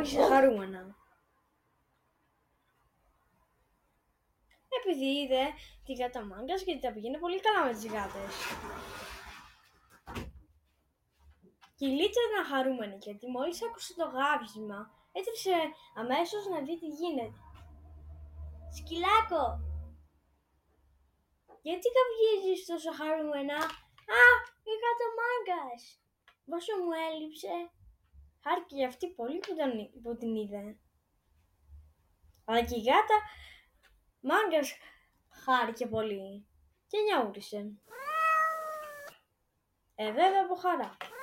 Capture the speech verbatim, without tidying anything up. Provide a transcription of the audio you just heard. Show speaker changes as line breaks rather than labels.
άρχισε χαρούμενα. Επειδή είδε τη γάτα Μάγκας γιατί τα πήγαινε πολύ καλά με τις γάτες. Και η Λίτσα ήταν χαρούμενη γιατί μόλις άκουσε το γάβισμα έτρεξε αμέσως να δει τι γίνεται. «Σκυλάκο, γιατί καυγίζεις τόσο χαρούμενα?» «Α, η γάτα Μάγκας! Πόσο μου έλειψε!» Χάρηκε για αυτή πολύ που, τον, που την είδε. Αλλά και η γάτα Μάγκας χάρηκε πολύ και νιάουρισε. Ε, βέβαια από χαρά.